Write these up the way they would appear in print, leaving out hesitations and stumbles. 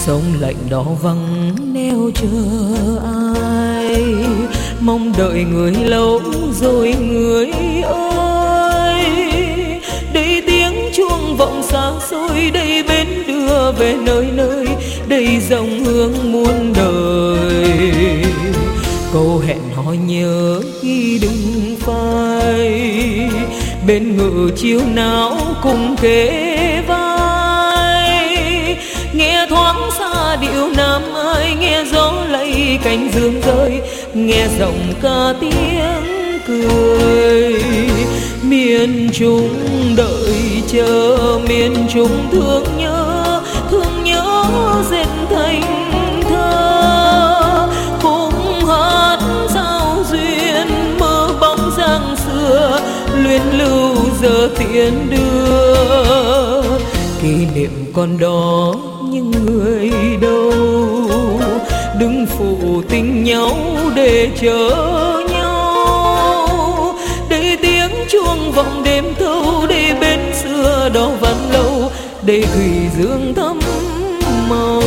Sông lạnh đó vắng neo chờ ai, mong đợi người lâu rồi người ơi. Đây tiếng chuông vọng xa xôi, đây bến đưa về nơi nơi, đây dòng hương muôn đời. Câu hẹn hò nhớ ghi đừng phai, bên ngự chiều nào cùng kề vai. Nghe thoáng xa điệu nam ai, nghe gió lay cánh dương rơi, nghe giọng ca tiếng cười. Miền Trung đợi chờ, miền Trung thương nhớ dệt thành thơ. Khúc hát giao duyên mơ bóng dáng xưa, luyến lưu giờ tiễn đưa. Kỷ niệm còn đó nhưng người đâu, đừng phụ tình nhau để chờ nhau. Để tiếng chuông vọng đêm thâu, để bên xưa đó vẫn lâu, để thủy dương thắm màu.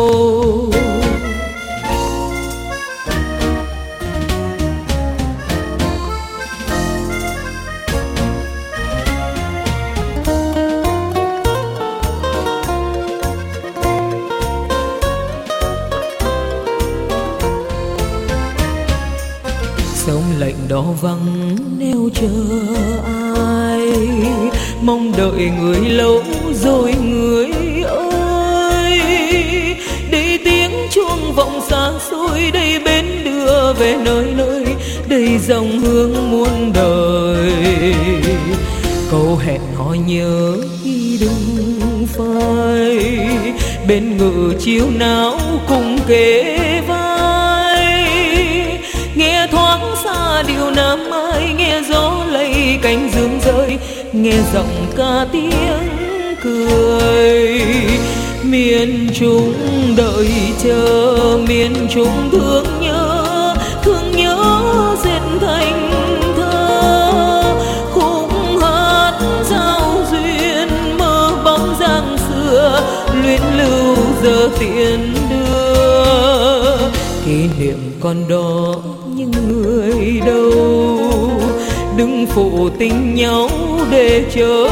Sông lạnh đó vắng neo chờ ai, mong đợi người lâu rồi người ơi. Đây tiếng chuông vọng xa xôi, đây bến đưa về nơi nơi, đây dòng hương muôn đời. Câu hẹn hò nhớ ghi đừng phai, bên ngự chiều nào cùng kề vai. Nghe thoáng xa điệu nam ai, nghe gió lay cánh dương rơi, nghe giọng ca tiếng cười. Miền Trung đợi chờ, miền Trung thương nhớ dệt thành thơ. Khúc hát giao duyên mơ bóng dáng xưa, luyến lưu giờ tiễn đưa. Kỷ niệm còn đó nhưng người đâu, đừng phụ tình nhau để chờ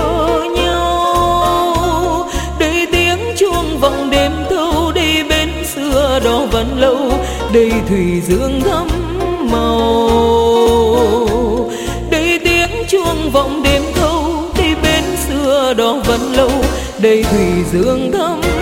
nhau. Đây tiếng chuông vọng đêm thâu, đây bến xưa đó vẫn lâu, đây thủy dương thắm màu. Đây tiếng chuông vọng đêm thâu, đây bến xưa đó vẫn lâu, đây thủy dương thắm